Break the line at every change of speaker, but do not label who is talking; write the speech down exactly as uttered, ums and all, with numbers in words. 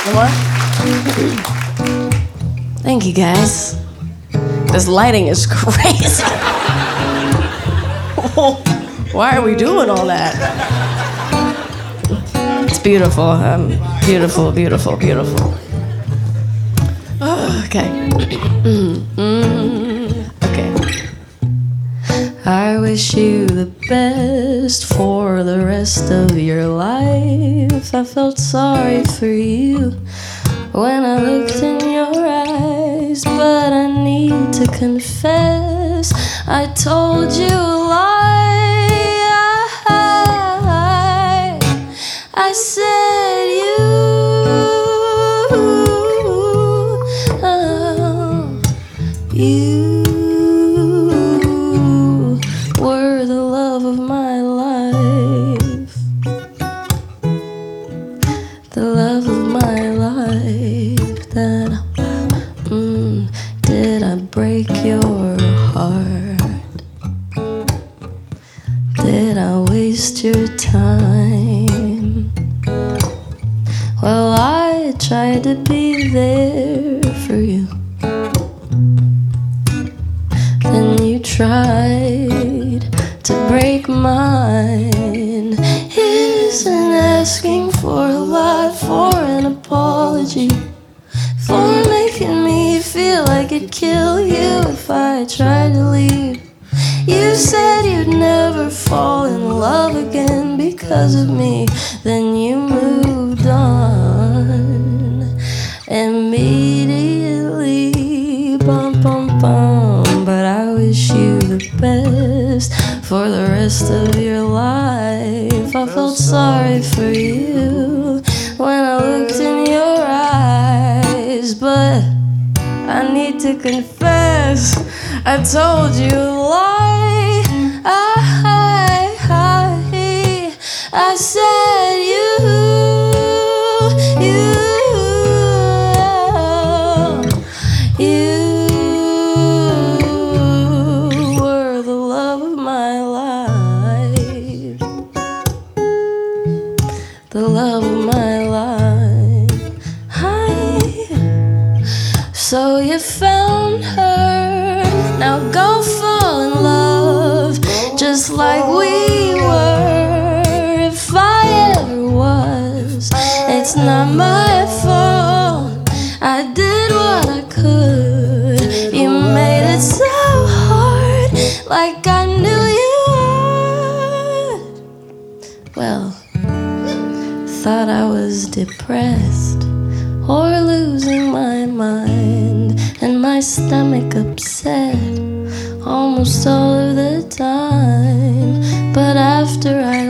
What? Thank you, guys. This lighting is crazy. Why are we doing all that? It's beautiful. Um, beautiful, beautiful, beautiful. Oh, okay. Okay. I wish you the best for the rest of your life. I felt sorry for you when I looked in your eyes, but I need to confess, I told you a lie. I, I said you, oh, you were the love of my life, the love of my life. That mm, did I break your heart? Did I waste your time? Well, I tried to be there for you, then you tried to break mine. Isn't asking for a lot, for an apology, for making me feel like it'd kill you if I tried to leave. You said you'd never fall in love again because of me, then you moved on immediately. Bum, bum, bum. But I wish you the best for the rest of your life. I felt sorry for you when I looked in your eyes, but I need to confess, I told you a lie. I, I, I said you, you, you were the love of my life, the love of my life. I, so you found her, now go fall in love, just like we were. If I ever was, it's not my fault. I did what I could. You made it so hard, like I knew you would. Well, thought I was depressed or losing my mind, and my stomach upset almost all of the time. But after I